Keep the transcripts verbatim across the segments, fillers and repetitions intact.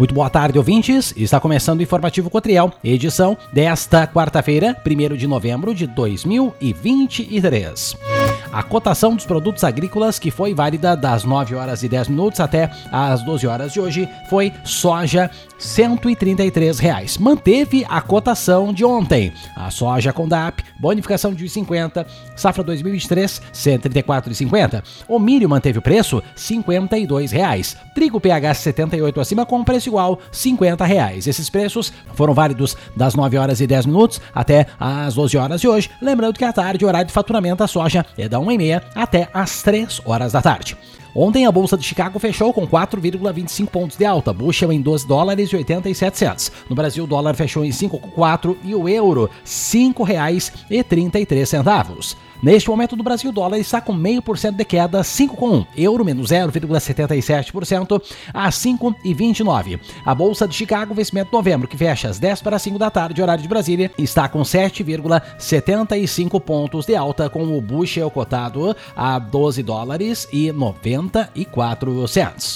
Muito boa tarde, ouvintes. Está começando o Informativo Cotriel, edição desta quarta-feira, primeiro de novembro de dois mil e vinte e três. A cotação dos produtos agrícolas, que foi válida das nove horas e dez minutos até as doze horas de hoje, foi soja cento e trinta e três reais. Manteve a cotação de ontem. A soja com D A P, bonificação de cinquenta, safra dois mil e vinte e três, cento e trinta e quatro reais e cinquenta centavos. O milho manteve o preço, cinquenta e dois reais. Trigo P H setenta e oito acima com preço igual, cinquenta reais. Esses preços foram válidos das nove horas e dez minutos até as doze horas de hoje. Lembrando que à tarde o horário de faturamento da soja é da uma e meia até as três horas da tarde. Ontem a Bolsa de Chicago fechou com quatro vírgula vinte e cinco pontos de alta, bushel em doze dólares e oitenta e sete centavos. No Brasil o dólar fechou em cinco vírgula quatro e o euro cinco reais e trinta e três centavos. Neste momento do Brasil o dólar está com zero vírgula cinco por cento de queda, cinco vírgula um. Euro menos zero vírgula setenta e sete por cento a cinco vírgula vinte e nove. A Bolsa de Chicago, vencimento de novembro, que fecha às dez para as cinco da tarde, horário de Brasília, está com sete vírgula setenta e cinco pontos de alta, com o bushel cotado a doze dólares e noventa e quatro centavos.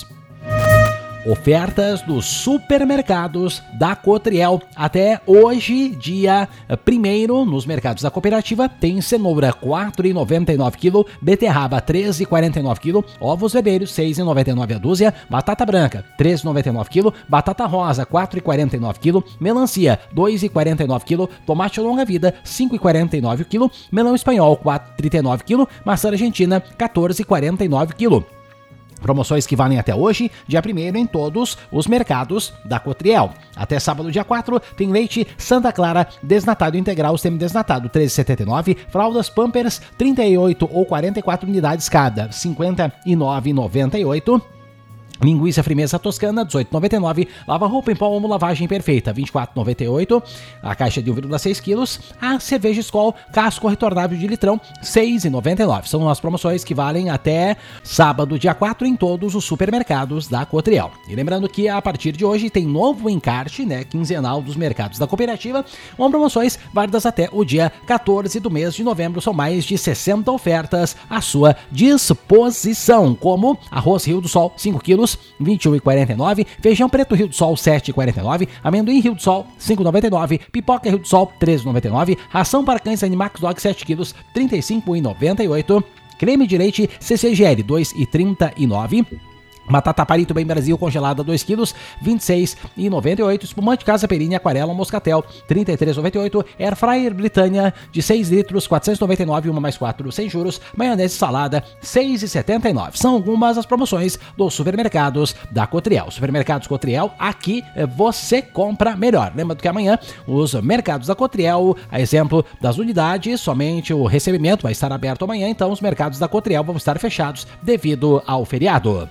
Ofertas dos supermercados da Cotriel. Até hoje, dia primeiro, nos mercados da cooperativa, tem cenoura quatro reais e noventa e nove quilo, beterraba três reais e quarenta e nove quilo, ovos vermelhos seis reais e noventa e nove a dúzia, batata branca três reais e noventa e nove quilo, batata rosa quatro reais e quarenta e nove quilo, melancia dois reais e quarenta e nove quilo, tomate longa vida cinco reais e quarenta e nove quilo, melão espanhol quatro reais e trinta e nove quilo, maçã argentina quatorze reais e quarenta e nove quilo. Promoções que valem até hoje, dia primeiro, em todos os mercados da Cotriel. Até sábado, dia quatro, tem leite Santa Clara desnatado integral semi-desnatado treze reais e setenta e nove centavos, fraldas Pampers trinta e oito ou quarenta e quatro unidades cada, cinquenta e nove reais e noventa e oito centavos. Linguiça Frimeza Toscana, dezoito reais e noventa e nove centavos. Lava-roupa em pó Omo lavagem perfeita, vinte e quatro reais e noventa e oito centavos. A caixa de um vírgula seis quilos. A cerveja Skol, casco retornável de litrão, seis reais e noventa e nove centavos. São as promoções que valem até sábado, dia quatro, em todos os supermercados da Cotriel. E lembrando que a partir de hoje tem novo encarte, né, quinzenal dos mercados da cooperativa, com promoções válidas até o dia quatorze do mês de novembro. São mais de sessenta ofertas à sua disposição, como arroz Rio do Sol, cinco quilos, vinte e um reais e quarenta e nove centavos, feijão preto Rio do Sol, sete reais e quarenta e nove centavos, amendoim Rio do Sol, cinco reais e noventa e nove centavos, pipoca Rio do Sol, três reais e noventa e nove centavos, ração para cães Animax Dog sete quilos, trinta e cinco reais e noventa e oito centavos, creme de leite C C G L, dois reais e trinta e nove centavos, batata palito Bem Brasil congelada dois quilos, vinte e seis reais e noventa e oito centavos, espumante Casa Perini Aquarela Moscatel, trinta e três reais e noventa e oito centavos, Air Fryer Britânia de seis litros, quatrocentos e noventa e nove reais, uma mais quatro sem juros, maionese salada, seis reais e setenta e nove centavos. São algumas das promoções dos supermercados da Cotriel. Supermercados Cotriel, aqui você compra melhor. Lembrando que amanhã os mercados da Cotriel, a exemplo das unidades, somente o recebimento vai estar aberto amanhã, então os mercados da Cotriel vão estar fechados devido ao feriado.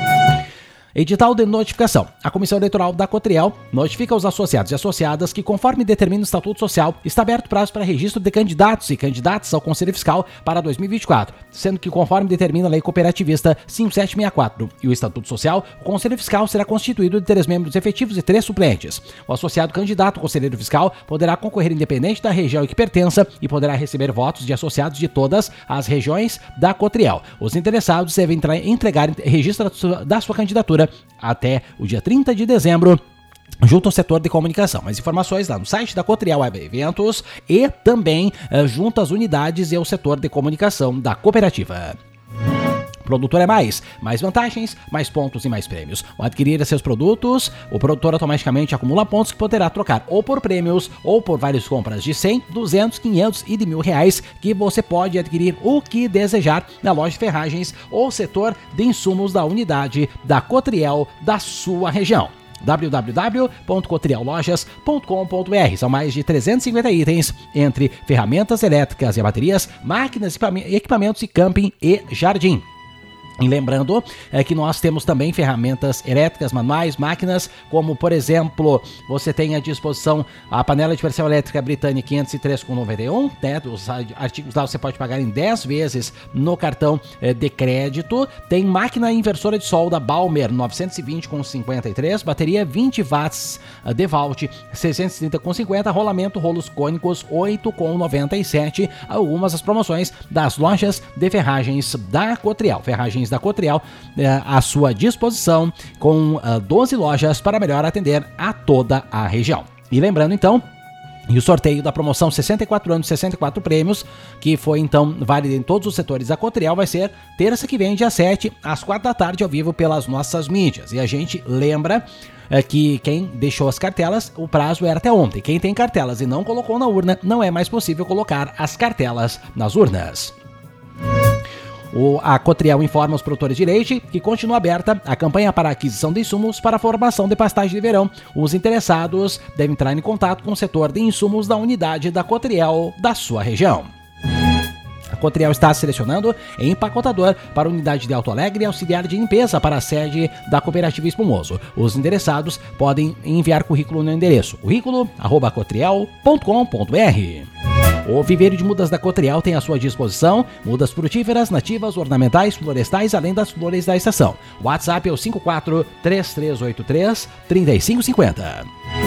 Edital de notificação. A Comissão Eleitoral da Cotriel notifica os associados e associadas que, conforme determina o Estatuto Social, está aberto prazo para registro de candidatos e candidatas ao Conselho Fiscal para dois mil e vinte e quatro, sendo que, conforme determina a Lei Cooperativista cinco mil setecentos e sessenta e quatro e o Estatuto Social, o Conselho Fiscal será constituído de três membros efetivos e três suplentes. O associado candidato conselheiro fiscal poderá concorrer independente da região em que pertença e poderá receber votos de associados de todas as regiões da Cotriel. Os interessados devem entregar registro da sua candidatura até o dia trinta de dezembro, junto ao setor de comunicação. Mais informações lá no site da Cotriel Web Eventos e também eh, junto às unidades e ao setor de comunicação da cooperativa. Produtor é mais, mais vantagens, mais pontos e mais prêmios. Ao adquirir seus produtos, o produtor automaticamente acumula pontos que poderá trocar ou por prêmios ou por várias compras de cem, duzentos, quinhentos e de mil reais, que você pode adquirir o que desejar na loja de ferragens ou setor de insumos da unidade da Cotriel da sua região. w w w ponto cotriel lojas ponto com ponto b r. São mais de trezentos e cinquenta itens, entre ferramentas elétricas e baterias, máquinas e equipamentos e camping e jardim. E lembrando é, que nós temos também ferramentas elétricas, manuais, máquinas, como por exemplo, você tem à disposição a panela de pressão elétrica Britânia quinhentos e três reais e noventa e um centavos, né? Os artigos lá você pode pagar em dez vezes no cartão é, de crédito. Tem máquina inversora de solda Balmer novecentos e vinte reais e cinquenta e três centavos, bateria vinte watts de Volt seiscentos e trinta reais e cinquenta centavos, rolamento rolos cônicos oito reais e noventa e sete centavos. Algumas das promoções das lojas de ferragens da Cotriel. Ferragens armazéns da Cotrijal eh, à sua disposição, com uh, doze lojas para melhor atender a toda a região. E lembrando então, e o sorteio da promoção sessenta e quatro anos, sessenta e quatro prêmios, que foi então válido em todos os setores da Cotrijal, vai ser terça que vem, dia sete, às quatro da tarde, ao vivo pelas nossas mídias. E a gente lembra é, que quem deixou as cartelas, o prazo era até ontem. Quem tem cartelas e não colocou na urna, não é mais possível colocar as cartelas nas urnas. O, a Cotrijal informa os produtores de leite que continua aberta a campanha para aquisição de insumos para a formação de pastagem de verão. Os interessados devem entrar em contato com o setor de insumos da unidade da Cotrijal da sua região. A Cotrijal está selecionando empacotador para a unidade de Alto Alegre e auxiliar de limpeza para a sede da Cooperativa Espumoso. Os interessados podem enviar currículo no endereço currículo arroba cotrijal ponto com ponto br. O viveiro de mudas da Cotrijal tem à sua disposição mudas frutíferas, nativas, ornamentais, florestais, além das flores da estação. O WhatsApp é o cinco quatro três três oito três três cinco cinco zero.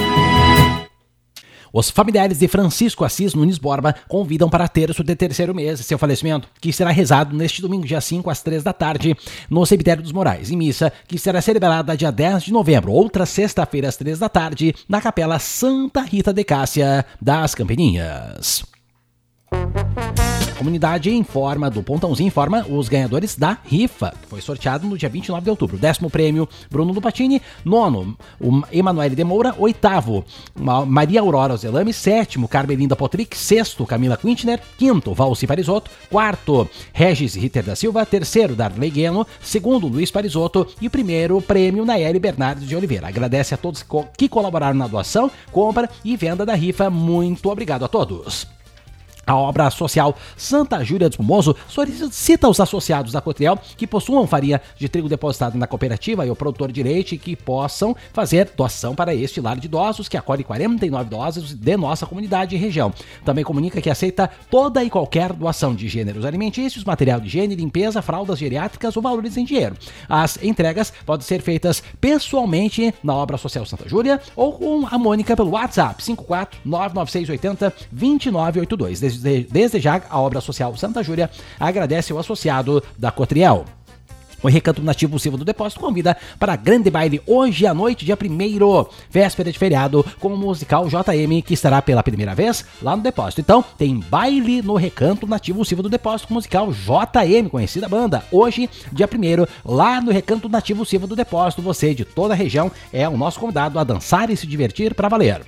Os familiares de Francisco Assis Nunes Borba convidam para terço de terceiro mês seu falecimento, que será rezado neste domingo, dia cinco, às três da tarde, no Cemitério dos Morais, em missa, que será celebrada dia dez de novembro, outra sexta-feira, às três da tarde, na Capela Santa Rita de Cássia das Campininhas. A comunidade informa, do Pontãozinho informa os ganhadores da rifa, que foi sorteado no dia vinte e nove de outubro. Décimo prêmio, Bruno Lupatini. Nono, o Emanuele de Moura. Oitavo, Maria Aurora Ozelame. Sétimo, Carmelinda Potric. Sexto, Camila Quintner. Quinto, Valci Parisotto. Quarto, Regis Ritter da Silva. Terceiro, Darley Gueno. Segundo, Luiz Parisotto. E o primeiro prêmio, Nayeli Bernardes de Oliveira. Agradece a todos que colaboraram na doação, compra e venda da rifa. Muito obrigado a todos. A obra social Santa Júlia do Espumoso solicita aos associados da Cotrijal que possuam farinha de trigo depositada na cooperativa e o produtor de leite que possam fazer doação para este lar de idosos que acolhe quarenta e nove idosos de nossa comunidade e região. Também comunica que aceita toda e qualquer doação de gêneros alimentícios, material de higiene, limpeza, fraldas geriátricas ou valores em dinheiro. As entregas podem ser feitas pessoalmente na obra social Santa Júlia ou com a Mônica pelo WhatsApp cinco quatro nove nove seis oito zero dois nove oito dois. Desde já, a obra social Santa Júlia agradece ao associado da Cotrijal. O Recanto Nativo Silva do Depósito convida para grande baile hoje à noite, dia primeiro, véspera de feriado, com o musical J M, que estará pela primeira vez lá no Depósito. Então, tem baile no Recanto Nativo Silva do Depósito com o musical J M, conhecida banda. Hoje, dia primeiro, lá no Recanto Nativo Silva do Depósito, você de toda a região é o nosso convidado a dançar e se divertir para valer.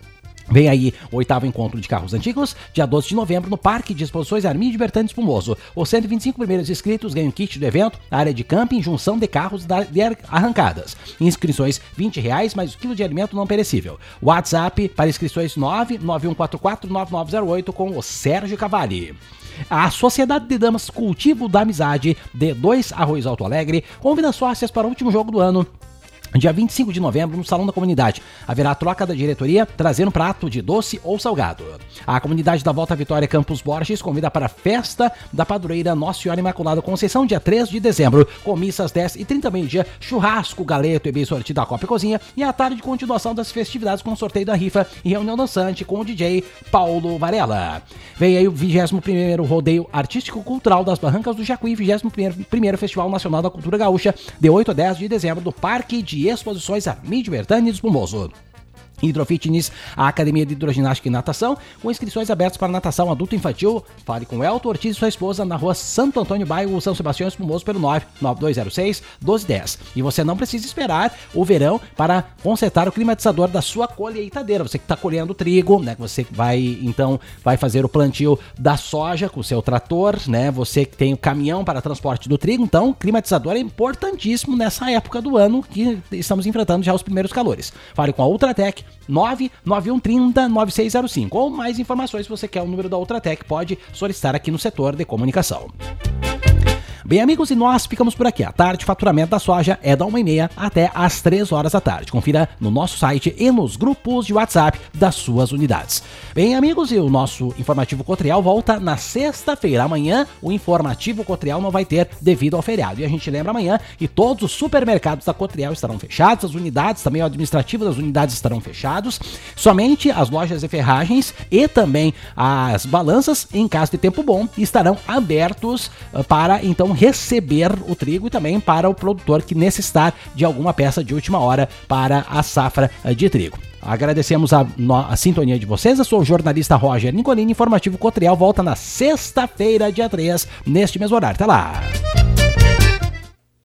Vem aí o oitavo encontro de carros antigos, dia doze de novembro, no Parque de Exposições Armídio Bertani Espumoso. Os cento e vinte e cinco primeiros inscritos ganham kit do evento, área de camping, junção de carros de arrancadas. Inscrições vinte reais, mais o quilo de alimento não perecível. WhatsApp para inscrições nove nove um quatro quatro nove nove zero oito com o Sérgio Cavalli. A Sociedade de Damas Cultivo da Amizade de dois Arroios Alto Alegre convida sócias para o último jogo do ano. Dia vinte e cinco de novembro, no Salão da Comunidade, haverá troca da diretoria, trazendo prato de doce ou salgado. A comunidade da Volta Vitória Campos Borges convida para a festa da padroeira Nossa Senhora Imaculada Conceição, dia três de dezembro, com missa às dez e trinta, meio-dia, churrasco, galeto e bem sortido da Copa e Cozinha, e à tarde, continuação das festividades com sorteio da rifa e reunião dançante com o D J Paulo Varela. Vem aí o vigésimo primeiro Rodeio Artístico Cultural das Barrancas do Jacuí, vigésimo primeiro Festival Nacional da Cultura Gaúcha, de oito a dez de dezembro, do Parque de Exposições Armídio Bertani Espumoso. Hidrofitness, a Academia de Hidroginástica e Natação, com inscrições abertas para natação adulto e infantil. Fale com Elton Ortiz e sua esposa na rua Santo Antônio, bairro São Sebastião Espumoso, pelo nove nove dois zero seis um dois um zero. E você não precisa esperar o verão para consertar o climatizador da sua colheitadeira. Você que está colhendo trigo, né? Você vai, então, vai fazer o plantio da soja com o seu trator, né? Você que tem o caminhão para transporte do trigo, então, o climatizador é importantíssimo nessa época do ano que estamos enfrentando já os primeiros calores. Fale com a Ultratec, nove nove um três zero nove seis zero cinco. Ou mais informações, se você quer o número da Ultratec, pode solicitar aqui no setor de comunicação. Bem, amigos, e nós ficamos por aqui. A tarde, faturamento da soja é da uma e meia até às três horas da tarde. Confira no nosso site e nos grupos de WhatsApp das suas unidades. Bem, amigos, e o nosso Informativo Cotrijal volta na sexta-feira. Amanhã, o Informativo Cotrijal não vai ter devido ao feriado. E a gente lembra amanhã que todos os supermercados da Cotrijal estarão fechados, as unidades, também o administrativo das unidades estarão fechados. Somente as lojas de ferragens e também as balanças, em caso de tempo bom, estarão abertos para, então, receber o trigo e também para o produtor que necessitar de alguma peça de última hora para a safra de trigo. Agradecemos a, a sintonia de vocês. Eu sou o jornalista Roger Nicolini. Informativo Cotriel volta na sexta-feira, dia três, neste mesmo horário. Até lá!